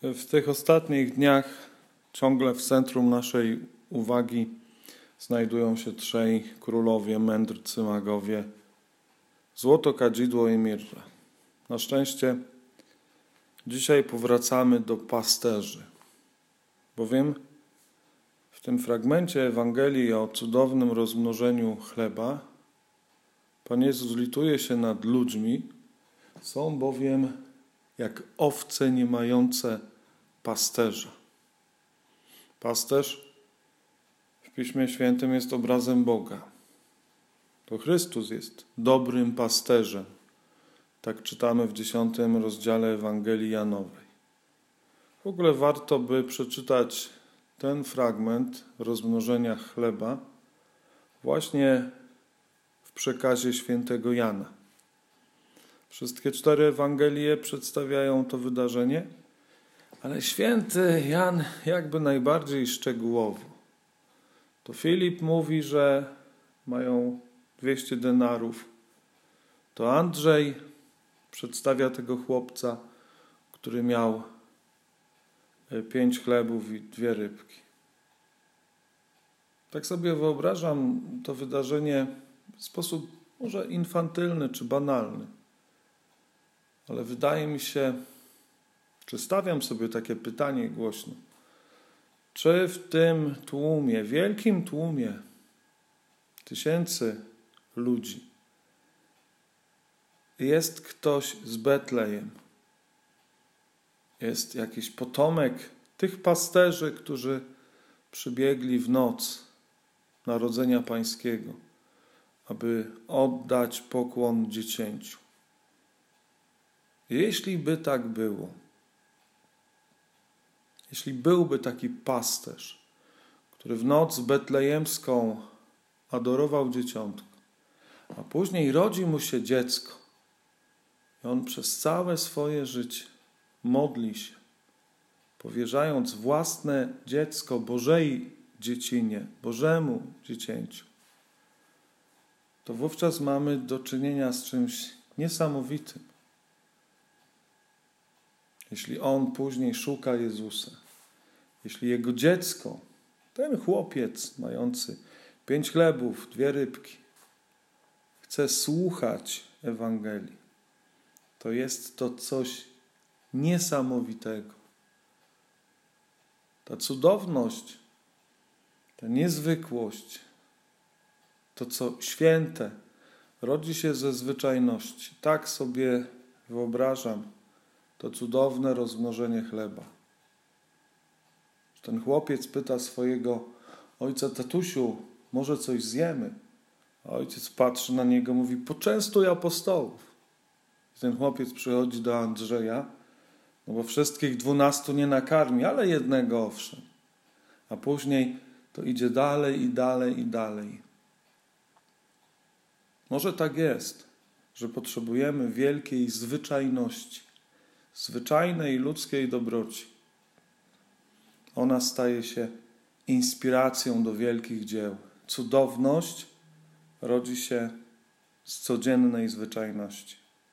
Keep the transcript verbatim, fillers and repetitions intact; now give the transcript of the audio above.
W tych ostatnich dniach ciągle w centrum naszej uwagi znajdują się trzej królowie, mędrcy, magowie, złoto, kadzidło i mirra. Na szczęście dzisiaj powracamy do pasterzy, bowiem w tym fragmencie Ewangelii o cudownym rozmnożeniu chleba Pan Jezus lituje się nad ludźmi, są bowiem jak owce nie mające pasterza. Pasterz w Piśmie Świętym jest obrazem Boga. To Chrystus jest dobrym pasterzem. Tak czytamy w dziesiątym rozdziale Ewangelii Janowej. W ogóle warto by przeczytać ten fragment rozmnożenia chleba właśnie w przekazie świętego Jana. Wszystkie cztery Ewangelie przedstawiają to wydarzenie, ale święty Jan jakby najbardziej szczegółowo. To Filip mówi, że mają dwieście denarów. To Andrzej przedstawia tego chłopca, który miał pięć chlebów i dwie rybki. Tak sobie wyobrażam to wydarzenie w sposób może infantylny czy banalny. Ale wydaje mi się, czy stawiam sobie takie pytanie głośno, czy w tym tłumie, wielkim tłumie tysięcy ludzi jest ktoś z Betlejem, jest jakiś potomek tych pasterzy, którzy przybiegli w noc Narodzenia Pańskiego, aby oddać pokłon dziecięciu. Jeśli by tak było, jeśli byłby taki pasterz, który w noc betlejemską adorował dzieciątko, a później rodzi mu się dziecko i on przez całe swoje życie modli się, powierzając własne dziecko Bożej dziecinie, Bożemu dziecięciu, to wówczas mamy do czynienia z czymś niesamowitym. Jeśli on później szuka Jezusa, jeśli jego dziecko, ten chłopiec mający pięć chlebów, dwie rybki, chce słuchać Ewangelii, to jest to coś niesamowitego. Ta cudowność, ta niezwykłość, to co święte, rodzi się ze zwyczajności. Tak sobie wyobrażam to cudowne rozmnożenie chleba. Ten chłopiec pyta swojego ojca: tatusiu, może coś zjemy? A ojciec patrzy na niego, mówi: poczęstuj apostołów. I ten chłopiec przychodzi do Andrzeja, no bo wszystkich dwunastu nie nakarmi, ale jednego owszem. A później to idzie dalej i dalej i dalej. Może tak jest, że potrzebujemy wielkiej zwyczajności, zwyczajnej ludzkiej dobroci. Ona staje się inspiracją do wielkich dzieł. Cudowność rodzi się z codziennej zwyczajności.